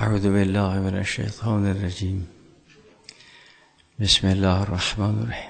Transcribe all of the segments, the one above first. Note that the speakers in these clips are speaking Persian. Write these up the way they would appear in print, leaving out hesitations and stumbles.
اعوذ بالله من الشیطان الرجیم. بسم الله الرحمن الرحیم.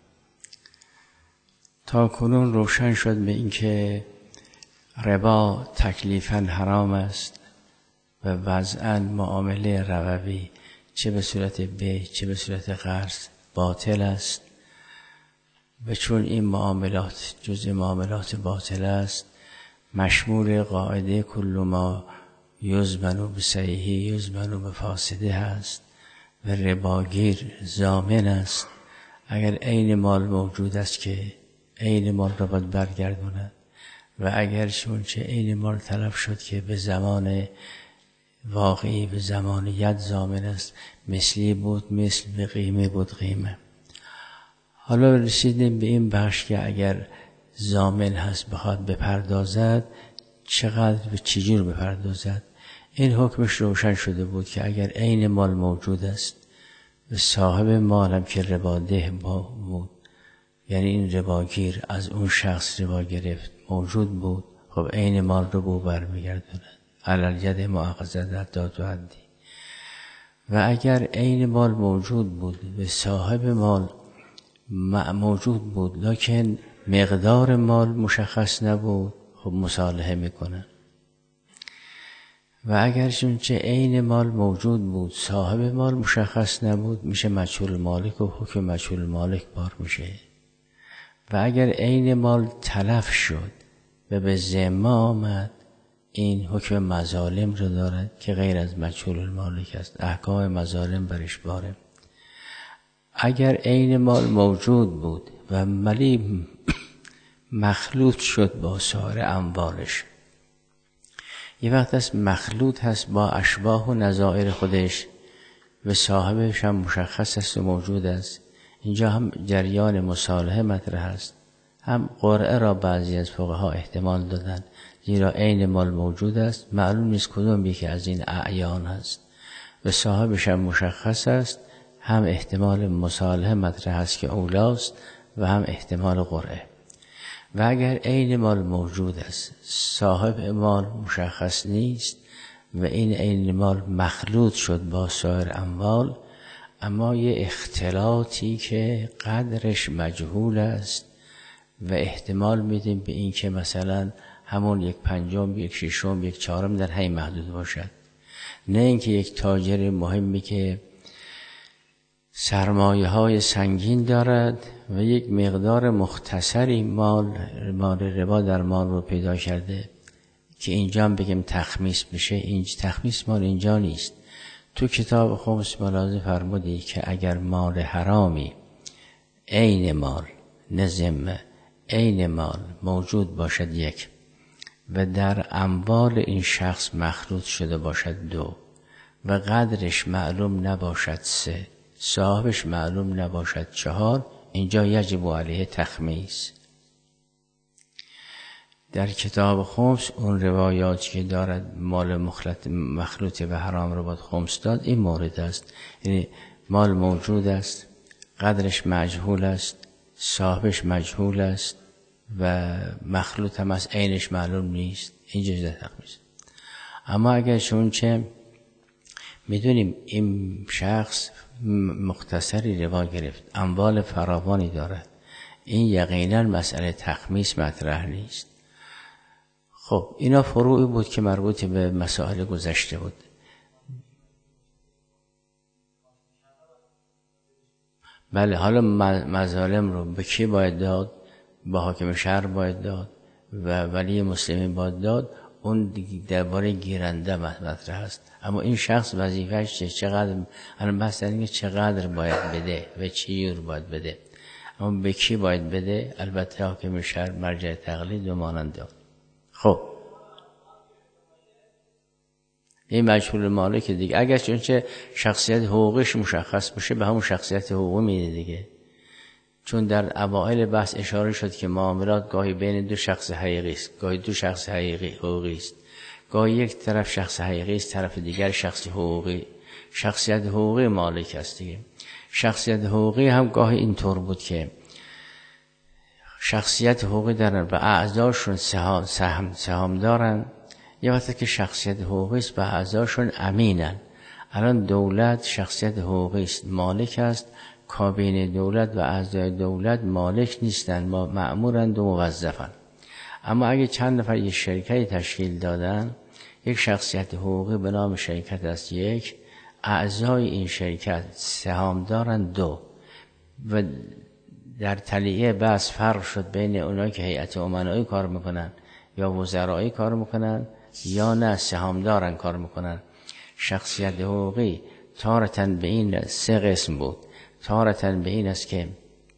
تا کنون روشن شد به اینکه ربا تکلیفاً حرام است و وضعاً معامله ربوی چه به صورت بیع چه به صورت قرض باطل است و چون این معاملات جزء معاملات باطل است مشمول قاعده کل ما یضمن بصحیحه یضمن بفاسده است و رباگیر ضامن است اگر عین مال موجود است که عین مال را باید برگرداند و اگر چون چه عین مال تلف شد که به زمان واقعی به زمانیت ضامن است، مثلی بود مثل به قیمه بود قیمه. حالا رسیدیم به این بخش که اگر ضامن هست بخواد بپردازد چقدر و چجور بپردازد. این حکمش روشن شده بود که اگر عین مال موجود است و صاحب مال هم که رباده بود، یعنی این رباگیر از اون شخص ربا گرفت موجود بود، خب عین مال رو بو برمیگرداند علی ید مؤاخذه داد و حدی. و اگر عین مال موجود بود و صاحب مال موجود بود لکن مقدار مال مشخص نبود، خب مصالحه میکنن. و اگر چه عین مال موجود بود صاحب مال مشخص نبود میشه مجهول مالک و حکم مجهول مالک بار میشه. و اگر عین مال تلف شد و به ذمه آمد این حکم مظالم رو دارد که غیر از مجهول المالک است، احکام مظالم برش باره. اگر عین مال موجود بود و ولی مخلوط شد با سایر اموالش، یه وقت است مخلوط هست با اشباح و نظائر خودش و صاحبش هم مشخص است و موجود است، اینجا هم جریان مصالحه مطرح است. هم قرعه را بعضی از فقها احتمال دادن زیرا عین مال موجود است، معلوم نیست کدوم یکی از این اعیان است و صاحبش هم مشخص است، هم احتمال مصالحه مطرح است که اولاست و هم احتمال قرعه. و اگر عین مال موجود است صاحب مال مشخص نیست و این عین مال مخلوط شد با سایر اموال، اما یه اختلاطی که قدرش مجهول است و احتمال میدیم به این که مثلا همون 1/5 1/6 1/4 در همین محدود باشد، نه اینکه یک تاجر مهمی که سرمایه های سنگین دارد و یک مقدار مختصری مال ربا در مال رو پیدا کرده که اینجا هم بگیم تخمیس بشه. این تخمیس مال اینجا نیست. تو کتاب خمس ملاحظه فرمودی که اگر مال حرامی عین مال نه ذمه عین مال موجود باشد یک و در اموال این شخص مخلوط شده باشد 2 و قدرش معلوم نباشد 3 صاحبش معلوم نباشد 4، اینجا یجب علیه تخمیس. در کتاب خمس اون روایاتی که دارد مال مخلوط و حرام رو باید خمس داد این مورد است، یعنی مال موجود است قدرش مجهول است صاحبش مجهول است و مخلوط هم از عینش معلوم نیست، اینجا جده تخمیس. اما اگر چون چه میدونیم این شخص مختصری ربا گرفت اموال فراوانی دارد، این یقینا مسئله تخمیس مطرح نیست. خب اینا فروعی بود که مربوط به مسائل گذشته بود. بله حالا مظالم رو به کی باید داد؟ با حاکم شهر باید داد و ولی مسلمین باید داد، اون درباره گیرنده مطرح است. اما این شخص وظیفه‌اش چقدر، الان بحث اینه چقدر باید بده و چی جور باید بده، اما به کی باید بده البته حاکم شهر مرجع تقلید و مانند. خب این مجهول مالک دیگه، اگر چون شخصیت حقوقش مشخص بشه به همون شخصیت حقوقی میده دیگه، چون در اوائل بحث اشاره شد که معاملات گاهی بین 2 شخص حقیقی است، گاهی 2 شخص حقوقی است، گاهی یک طرف شخص حقیقی است طرف دیگر شخص حقوقی. شخصیت حقوقی مالک است دیگه. شخصیت حقوقی هم گاهی اینطور بود که شخصیت حقوقی دارن و اعضاشون سهام دارن، یه وقتی که شخصیت حقوقی است و اعضاشون امینن. الان دولت شخصیت حقوقی است، مالک است، کابینه دولت و اعضای دولت مالک نیستن، مأمورند و موظفن. اما اگه چند نفر یک شرکتی تشکیل دادن، یک شخصیت حقوقی به نام شرکت است، یک اعضای این شرکت سهامدارن، دو. و در تلیعه بحث فرق شد بین اونایی که هیئت امنایی کار میکنن یا وزرایی کار میکنن یا نه سهامدارن کار میکنن. شخصیت حقوقی تارتاً به این سه قسم بود. تارتاً به این است که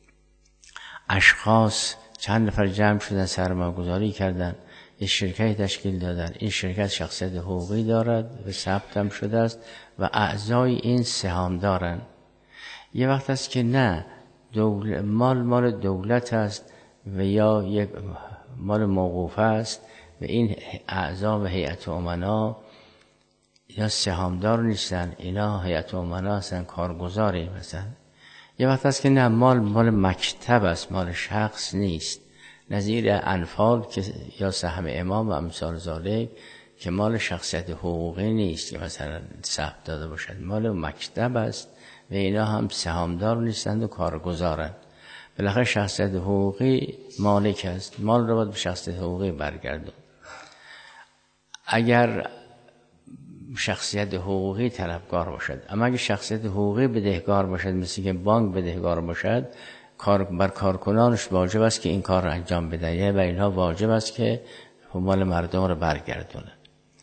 اشخاص چند نفر جمع شدن، سرمایه‌گذاری کردن، یک شرکتی تشکیل دادن، این شرکت شخصیت حقوقی دارد و ثبت هم شده است و اعضای این سهام دارن. یه وقت است که نه، مال دولت است و یا یک مال موقوفه است و این اعضا و هیئت امنا اینا سهامدار نیستن، اینا هیئت امنا هستن، کارگزاری مثلا. یه وقت است که نه، مال مکتب است، مال شخص نیست، نظیر انفال که یا سهم امام و امثال ذالک که مال شخصیت حقوقی نیست که مثلا ثبت داده باشد، مال مکتب است و اینا هم سهامدار نیستند و کارگزارند. بالاخره شخصیت حقوقی مالک است، مال رو باید به شخصیت حقوقی برگردون. اگر شخصیت حقوقی طلبکار باشد، اما اگر شخصیت حقوقی بدهکار باشد، مثل که بانک بدهکار باشد، بر کارکنانش واجب است که این کار را انجام بده و اینها واجب است که مال مردم رو برگردونن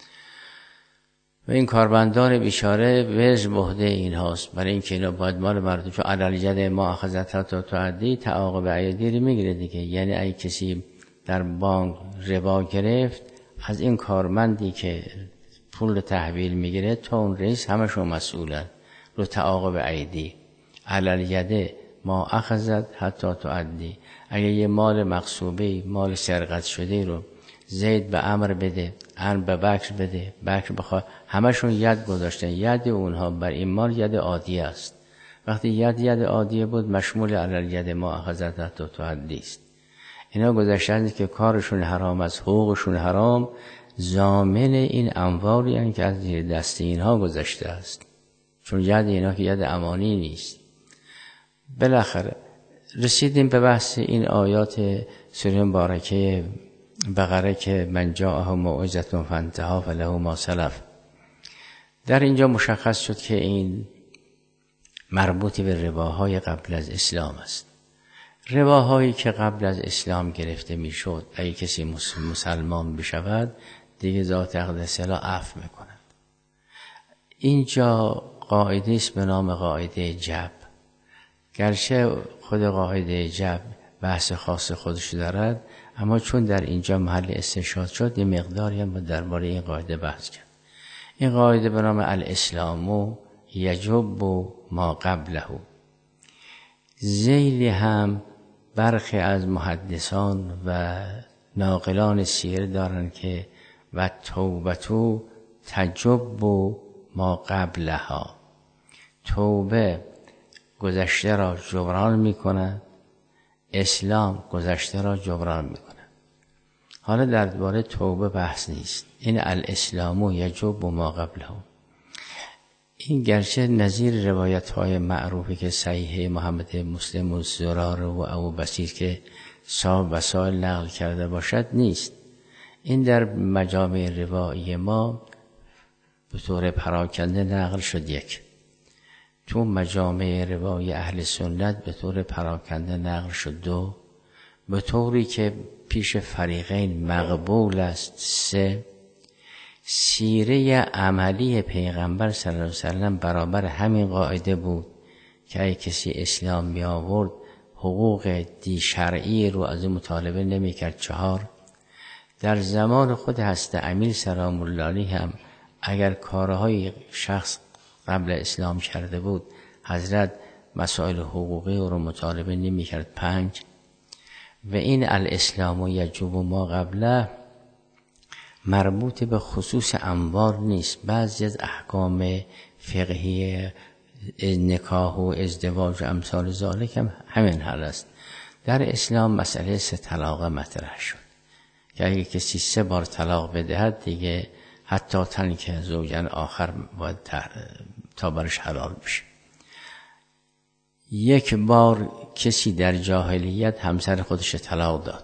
و این کارمندان بیچاره وزر بهده این هاست، برای اینکه اینا باید مال مردم، چون علالیت ما اخذتها تا تعدی تعاقب ایدی رو میگیره دیگه. یعنی اگه کسی در بانک ربا گرفت، از این کارمندی که پول تحویل میگیره تا اون رئیس همشون مسئولن رو تعاقب ایدی. علالیت ما اخذت حتی تعدی، اگه یه مال مغصوبه، مال سرقت شده رو زید به عمرو بده، عمرو به بکر بده، بکر بخواه، همشون ید گذاشتن، ید اونها بر این مال ید عادی است. وقتی ید عادی بود مشمول علالیت ما اخذت حتی تعدی است. اینا گذاشتن که کارشون حرام است، حقوقشون حرام، ضامن این اموالی هستند که از زیر دست اینها گذشته است، چون ید اینا که ید امانی نیست. بالاخره رسیدیم به بحث این آیات سوره مبارکه بقره که من جاءه موعظة فانتهی فله ما سلف. در اینجا مشخص شد که این مربوط به رباهای قبل از اسلام است. رباهایی که قبل از اسلام گرفته میشد، اگه کسی مسلمان بشود دیگه ذات اقدس لا عفو میکند. اینجا قاعده است به نام قاعده جب. گرچه خود قاعده جب بحث خاص خودش دارد، اما چون در اینجا محل استشهاد شد یه مقداری هم درباره این قاعده بحث کرد. این قاعده به نام الاسلام یجب ما قبله. ذیلی هم برخی از محدثان و ناقلان سیر دارن که و توبتو تجب ما قبلها، توبه گذشته را جبران میکنه، اسلام گذشته را جبران میکنه. حالا درباره توبه بحث نیست. این الاسلام یجب ما قبله، این گرچه نظیر روایت های معروفی که صحیح محمد مسلم و زرار و ابو بصیر که صاحب وسائل نقل کرده باشد نیست. این در مجامع روایی ما به طور پراکنده نقل شد. یک تو مجامع روایی اهل سنت به طور پراکنده نقل شد. دو به طوری که پیش فریقین مقبول است. سه سیره عملی پیغمبر صلی الله علیه وسلم برابر همین قاعده بود که اگه کسی اسلام می آورد حقوق دی شرعی رو از مطالبه نمی کرد. چهار در زمان خود حضرت امیر سلام الله علیه هم اگر کارهای شخص قبل اسلام کرده بود حضرت مسائل حقوقی رو مطالبه نمی کرد. 5 و این الاسلام یجب ما قبله مربوط به خصوص اموال نیست. بعضی از احکام فقهی نکاح و ازدواج و امثال ذالک هم همین حال است. در اسلام مسئله 3 طلاق مطرح شد که اگه کسی 3 بار طلاق بدهد دیگه حتی تنی که زوجن آخر باید تا برش حلال بشه. 1 بار کسی در جاهلیت همسر خودش طلاق داد.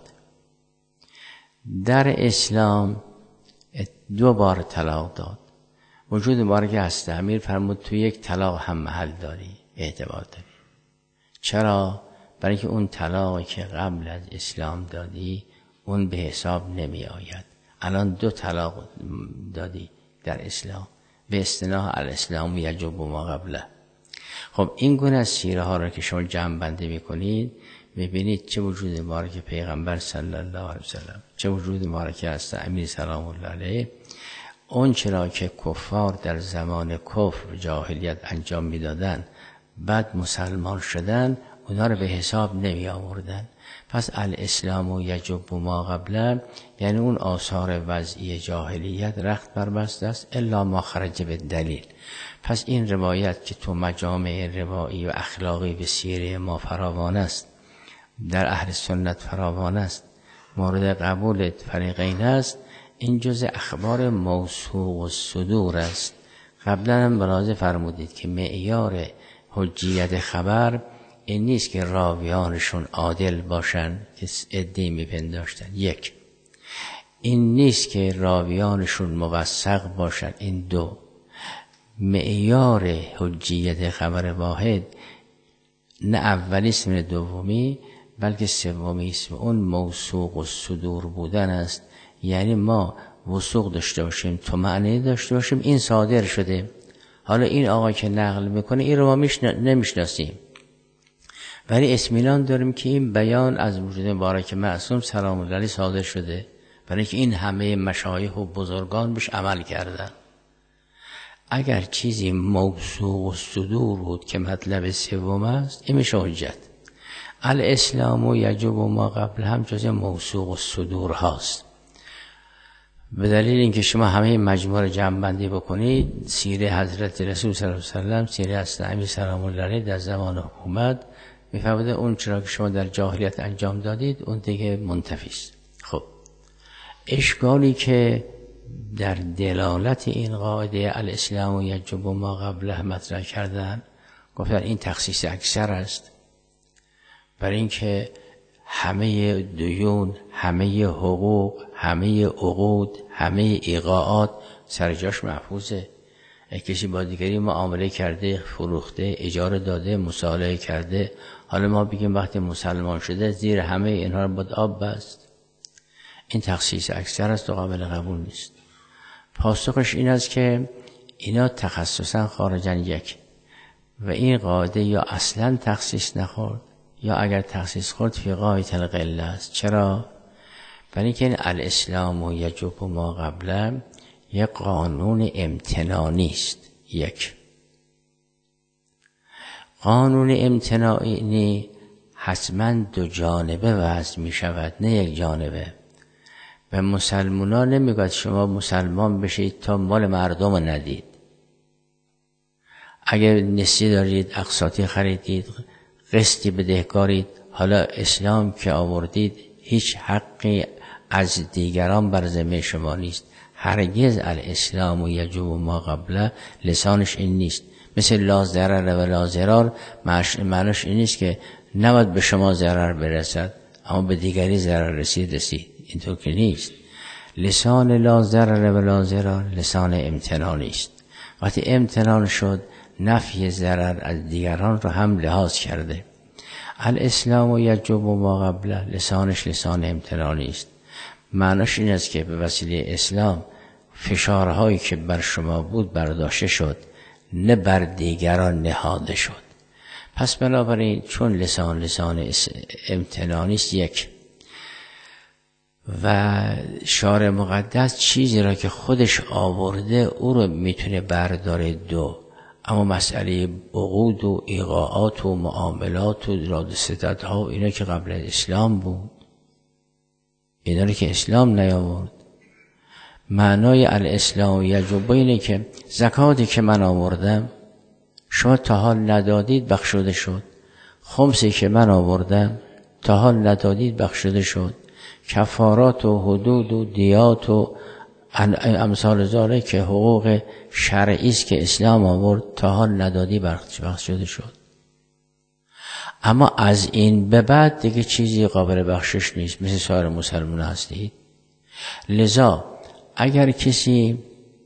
در اسلام 2 بار طلاق داد. وجود مبارک هست امیر فرمود تو 1 طلاق هم محل داری، اعتبار داری. چرا؟ برای که اون طلاقی که قبل از اسلام دادی اون به حساب نمی آید. الان 2 طلاق دادی در اسلام، به اصطلاح الاسلام یجب ما قبله. خب این گونه از سیره ها را که شما جمع بندی میکنید میبینید چه وجود مبارک پیغمبر صلی الله علیه وسلم، چه وجود مبارک هست امیر سلام الله علیه. اون چرا که کفار در زمان کفر جاهلیت انجام میدادن بعد مسلمان شدن اونا رو به حساب نمی آوردن. پس الاسلام یجب ما قبله یعنی اون آثار وضعی جاهلیت رخت بربسته است الا ما خرج به دلیل. پس این روایت که تو مجامع روایی و اخلاقی به سیره ما فراوان است، در اهل سنت فراوان است، مورد قبول فریقین است، این جز اخبار موثوق الصدور است. قبلا هم ملاحظه فرمودید که معیار حجیت خبر این نیست که راویانشون عادل باشن که عده‌ای میپنداشتن. 1 این نیست که راویانشون موثق باشن. این 2 معیار حجیت خبر واحد نه اولی است نه دومی بلکه سومی است و اون موثوق الصدور بودن است. یعنی ما وثوق داشته باشیم، طمأنینه داشته باشیم این صادر شده. حالا این آقا که نقل میکنه این رو ما نمیشناسیم ولی اطمینان داریم که این بیان از وجود مبارک معصوم سلام الله علیه صادر شده، برای که این همه مشایخ و بزرگان بهش عمل کردن. اگر چیزی موثوق الصدور بود که مطلب سوم است این میشه حجت. الاسلام یجب ما قبل هم جز موثوق الصدور هاست. به دلیل اینکه شما همه مجموعه رو جمع بندی بکنید، سیره حضرت رسول صلی الله علیه وسلم، سیره حضرت امیر سلام الله علیه در زمان حکومت، میفهمید اون چرا که شما در جاهلیت انجام دادید اون دیگه منتفی است. خب اشکالی که در دلالت این قاعده الاسلام یجب ما قبله مطرح کردن، گفتن این تخصیص اکثر است، برای اینکه همه دیون، همه حقوق، همه عقود، همه ایقاعات سر جاش محفوظه. کسی با دیگری معامله کرده، فروخته، اجاره داده، مصالحه کرده، حالا ما بگیم وقتی مسلمان شده زیر همه اینها رو باید آب بست. این تخصیص اکثر است و قابل قبول نیست. پاسخش این است که اینا تخصصا خارجن 1 و این قاعده یا اصلا تخصیص نخورد یا اگر تخصیص خورد فی غایة القله است. چرا؟ برای اینکه این الاسلام یجب ما قبله یک قانون امتنانی است. 1 قانون امتنانی حتما 2 جانبه وضع می شود نه 1 جانبه. به مسلمانان نمیگوید شما مسلمان بشید تا مال مردم ندید. اگر نسیه دارید، اقساطی خریدید، قسطی بدهکارید، حالا اسلام که آوردید هیچ حقی از دیگران بر ذمه شما نیست. هرگز الاسلام و یجب ما قبله لسانش این نیست. مثل لا ضرر و لا ضرار معنیش این نیست که نباید به شما ضرر برسد اما به دیگری ضرر رسید. اینطور که نیست. لسان لا ضرر و لا ضرار لسان امتنانی است. وقتی امتنان شد نفی ضرر از دیگران رو هم لحاظ کرده. الاسلام و یجب ما قبله لسانش لسان امتنانی است. معنیش این است که به وسیله اسلام فشارهایی که بر شما بود برداشته شد نه بر دیگران نهاده شد. پس بنابراین چون لسان امتنانی است 1 و شارع مقدس چیزی را که خودش آورده او رو میتونه برداره 2. اما مسئله عقود و ایقاعات و معاملات و راد ستت ها اینا که قبل اسلام بود، اینا رو که اسلام نیاورد. معنای الاسلام یجب اینه که زکاتی که من آوردم شما تا حال ندادید بخشوده شد، خمسی که من آوردم تا حال ندادید بخشوده شد، کفارات و حدود و دیات و امثال ذالک که حقوق شرعی است که اسلام آورد تا حال ندادی بخش شده شد. اما از این به بعد دیگه چیزی قابل بخشش نیست، مثل سایر مسلمان هستید. لذا اگر کسی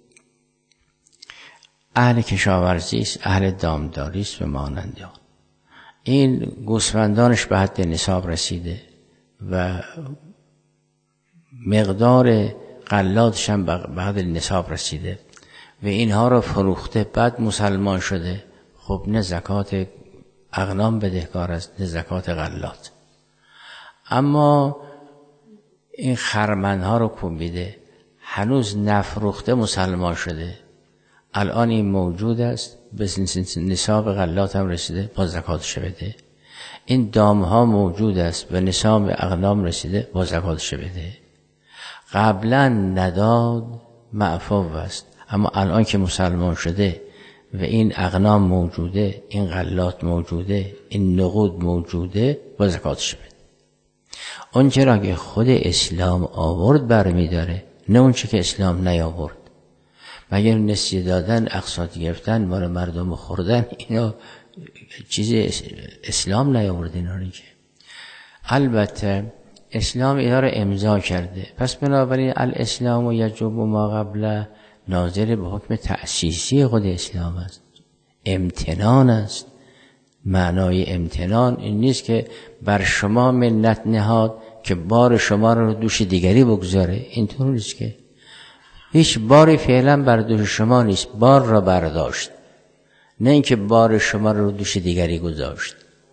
اهل کشاورزی است، اهل دامداری است و مانند آن، این گوسفندانش به حد نصاب رسیده و مقدار غلاتش هم به حد نصاب رسیده و اینها رو فروخته، بعد مسلمان شده، خب نه زکات اغنام بدهکار است نه زکات غلات. اما این خرمنها رو کوبیده، هنوز نفروخته مسلمان شده، الان این موجود است، به نصاب غلات هم رسیده، با زکاتش بده. این دامها موجود است و نصاب اغنام رسیده، با زکاتش بده. قبلا نداد معفو است، اما الان که مسلمان شده و این اغنام موجوده، این غلات موجوده، این نقود موجوده، با زکاتش بده. اون چرا که خود اسلام آورد برمی داره، نه اون چه که اسلام نیاورد. مگر نسیه دادن، اقساط گرفتن، مال مردم خوردن، اینا چیز اسلام نیاورد اینا رو که. البته اسلام اینا رو امضا کرده، پس بنابراین الاسلام و یجب ما قبل ناظر به حکم تأسیسی خود اسلام است، امتنان است. معنای امتنان این نیست که بر شما منت نهاد که بار شما رو دوش دیگری بگذاره، اینطور نیست که هیچ باری فعلا بر دوش شما نیست، بار را برداشت، نه اینکه بار شما رو دوش دیگری گذاشت.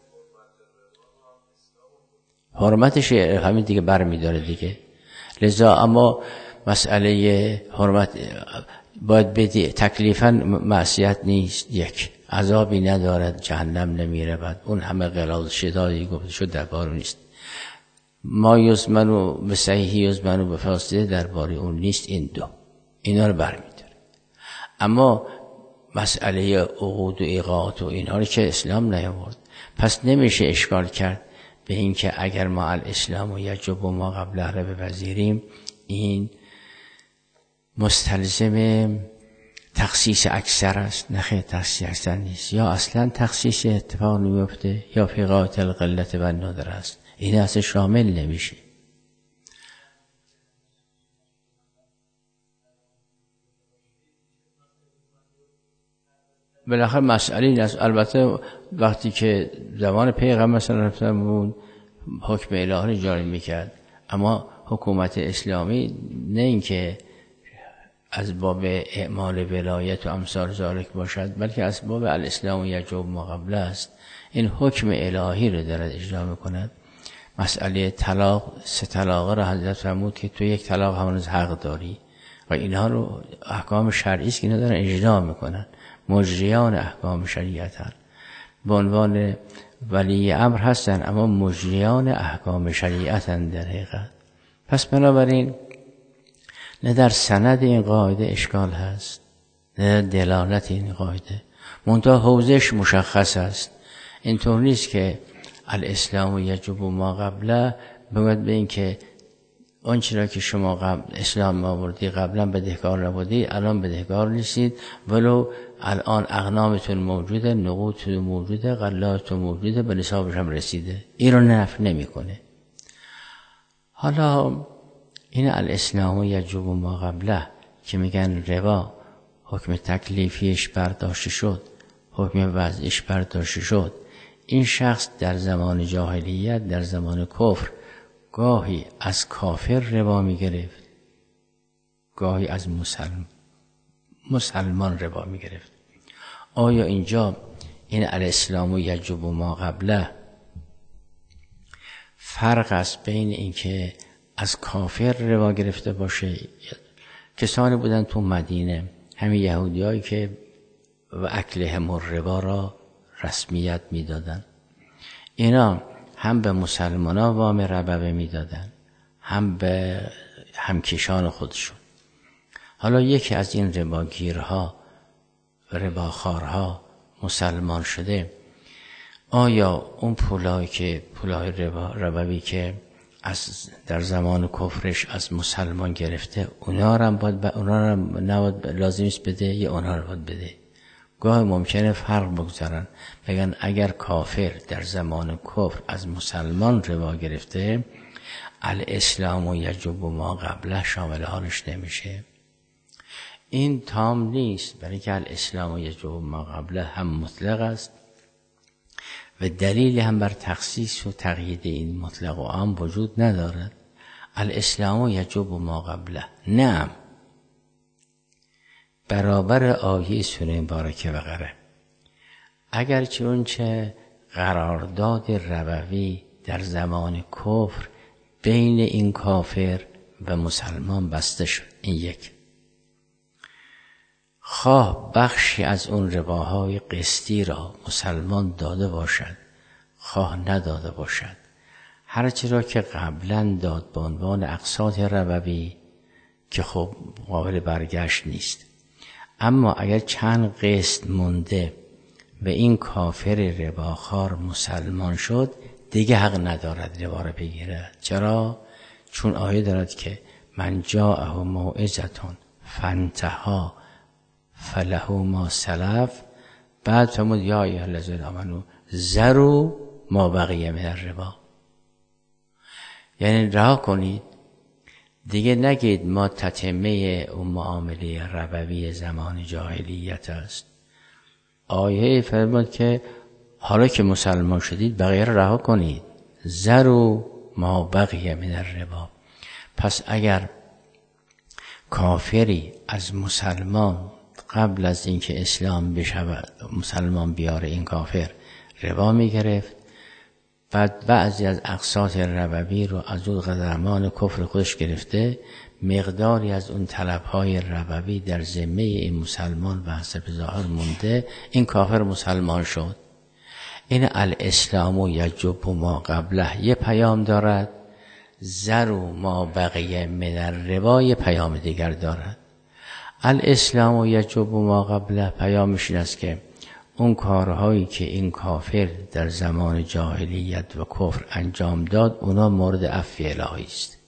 حرمتش همین دیگه برمی داره دیگه. لذا اما مسئله حرمت باید بدی، تکلیفاً معصیت نیست، یک عذابی ندارد، جهنم نمیره، بعد اون همه غلاظ شدادی گفته شد درباره نیست. ما یزمنو به صحیحی یزمنو به فاسده درباره اون نیست. این دو اینا رو برمی داره. اما مسئله عقود و ایقاعات و اینها رو که اسلام نیاورد، پس نمیشه اشکال کرد به این که اگر ما الاسلام و یجب و ما قبل رو بپذیریم، این مستلزم تخصیص اکثر است. نخیر، تخصیص اکثر نیست، یا اصلا تخصیص اتفاق نمیفته یا فی غایت القلت و الندر است، این اصلا شامل نمیشه. بالاخره مسئله این است. البته وقتی که زمان پیغمبر صلی الله علیه و آله حکم الهی جاری میکرد، اما حکومت اسلامی نه اینکه از باب اعمال ولایت و امثال ذالک باشد، بلکه از باب الاسلام و یجب ما قبل است. این حکم الهی رو دارد اجرا میکند. مسئله طلاق، 3 طلاقه را حضرت فرمود که تو 1 طلاق هنوز حق داری و اینها رو احکام شرعی است که اینا دارن اجرا میکنن، مجریان احکام شریعتن، به عنوان ولی امر هستن اما مجریان احکام شریعتن در حقیقت. پس بنابراین نه در سند این قاعده اشکال هست، نه در دلالت این قاعده، منتها حوزش مشخص است. اینطور نیست که الاسلام و یجب ما قبله باید به این که اون چرا که شما اسلام آوردی قبلا بدهکار نبودی، الان بدهکار نیستید، ولو الان اغنامتون موجوده، نقودتون موجوده، غلاتتون موجوده، به نصابش هم رسیده، این رو نفی نمیکنه. حالا این الاسلام و یجب ما قبله که میگن ربا حکم تکلیفیش برداشته شد، حکم وضعیش برداشته شد، این شخص در زمان جاهلیت، در زمان کفر، گاهی از کافر ربا میگرفت، گاهی از مسلمان ربا میگرفت. آیا اینجا این الاسلام و یجب ما قبله فرق است بین اینکه از کافر ربا گرفته باشه؟ کسانی بودن تو مدینه، همین یهودیایی که و اکلهم الربا را رسمیت میدادن، اینا هم به مسلمانان وام ربوی میدادن، هم به همکشان خودشون. حالا یکی از این رباگیرها و رباخوارها مسلمان شده، آیا اون پولای ربوی که در زمان کفرش از مسلمان گرفته، اونا رو نباید لازم است بده یا اونا رو باید بده. گاه ممکنه فرق بگذارن، بگن اگر کافر در زمان کفر از مسلمان ربا گرفته، الاسلام و یجب ما قبله شامل حالش نمیشه. این تام نیست، برای که الاسلام و یجب ما قبله هم مطلق است و دلیلی هم بر تخصیص و تقیید این مطلق و عام وجود ندارد. الاسلام و یجب ما قبله نعم برابر آیه سوره مبارکه وغیره. اگرچه اونچه قرارداد ربوی در زمان کفر بین این کافر و مسلمان بسته شد، این یک، خواه بخشی از اون رباهای قسطی را مسلمان داده باشد خواه نداده باشد، هرچی را که قبلا داد به عنوان اقساط ربوی که خب قابل برگشت نیست، اما اگر چند قسط مونده و این کافر رباخوار مسلمان شد، دیگه حق ندارد ربا را بگیرد. چرا؟ چون آیه دارد که من جاءه موعظة فانتهی فله ما سلف، بعد فرمود یا ایها الذین آمنوا ذروا ما بقی من الربا، یعنی رها کنید، دیگه نگید ما تتمه اون معامله ربوی زمان جاهلیت است. آیه فرمود که حالا که مسلمان شدید بقیه را رها کنید، ذروا ما بقی من الربا. پس اگر کافری از مسلمان قبل از اینکه اسلام بشود مسلمان بیاره، این کافر ربا میگرفت، بعد بعضی از اقساط ربوی رو از اون زمان کفر خودش گرفته، مقداری از اون طلبهای ربوی در ذمه این مسلمان و حسب ظاهر مونده، این کافر مسلمان شد. این الاسلام یجب ما قبله یه پیام دارد، ذروا ما بقی من الربا یه پیام دیگر دارد. الاسلام یجب ما قبله پیامش این است که اون کارهایی که این کافر در زمان جاهلیت و کفر انجام داد اونا مورد عفو الهی است.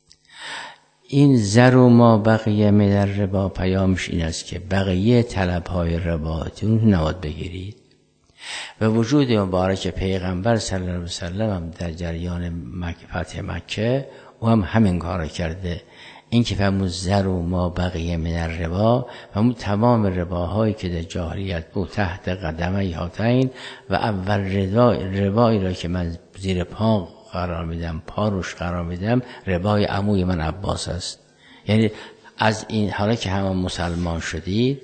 این ذروا ما بقی من الربا پیامش این است که بقیه طلبهای رباتون نباید بگیرید. و وجود مبارک پیغمبر صلی الله علیه و سلم هم در جریان فتح مکه او هم همین کار کرده. این که فرمود ذروا ما بقی من الربا، فرمود تمام رباهایی که در جاهلیت بود تحت قدمه هاتین، و اول ربایی را که من زیر پا قرار میدم، پا روش قرار میدم، ربای عموی من عباس است. یعنی از این حالا که همه مسلمان شدید،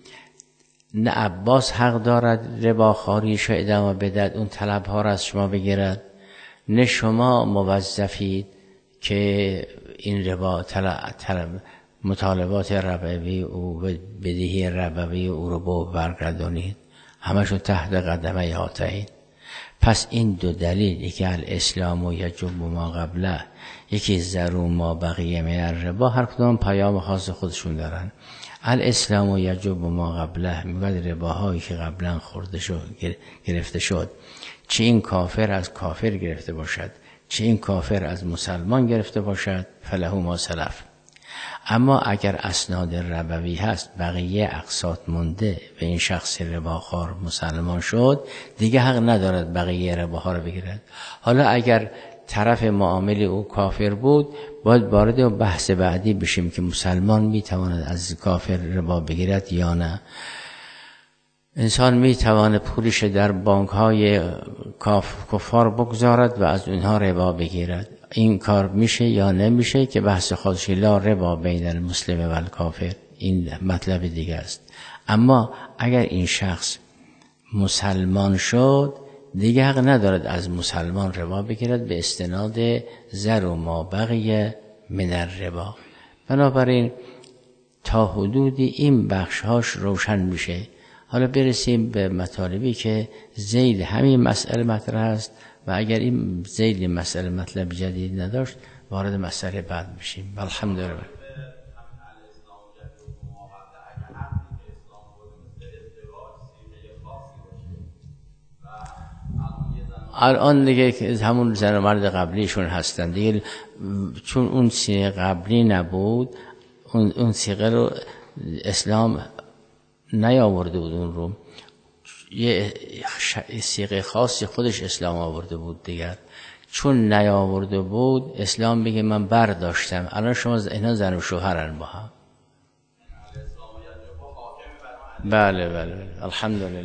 نه عباس حق دارد رباخواریش را ادامه بدهد، اون طلبها را از شما بگیرد، نه شما موظفید که این ربا مطالبات ربوی او و بدهی ربوی او رو برگردانید، همشون تحت قدمه هاتین. پس این دو دلیل، یکی الاسلام و یجب ما قبله، یکی ذروا ما بقی من الربا، هر کدام پیام خاص خودشون دارن. الاسلام و یجب ما قبله میگوید رباهایی که قبلا خورده شد گرفته شد، چه این کافر از کافر گرفته باشد چه این کافر از مسلمان گرفته باشد، فله ما سلف. اما اگر اسناد ربوی هست، بقیه اقساط مونده و این شخص رباخوار مسلمان شد، دیگه حق ندارد بقیه رباها رو بگیرد. حالا اگر طرف معامل او کافر بود، باید وارد بحث بعدی بشیم که مسلمان میتواند از کافر ربا بگیرد یا نه. انسان میتواند پولش در بانک های کفار بگذارد و از اونها ربا بگیرد، این کار میشه یا نمیشه که بحث خودش، لا ربا بین المسلم و الکافر، این مطلب دیگه است. اما اگر این شخص مسلمان شد، دیگه حق ندارد از مسلمان ربا بگیرد به استناد ذروا ما بقی من الربا. بنابراین تا حدودی این بخشهاش روشن میشه. حالا برسیم به مطالبی که ذیل همین مسئله مطرح است و اگر این ذیل مسئله مطلب جدید نداشت وارد مسئله بعد بشیم. الحمدلله. الان دیگه همون زن و مرد قبلیشون هستن دیگه، چون اون سیغه قبلی نبود، اون سیغه رو اسلام نیاورده بود، اون رو یه سیغه خاصی خودش اسلام آورده بود دیگر. چون نیاورده بود اسلام بگه من برداشتم. الان شما اینا زن و شوهرن با هم. بله الحمدلله.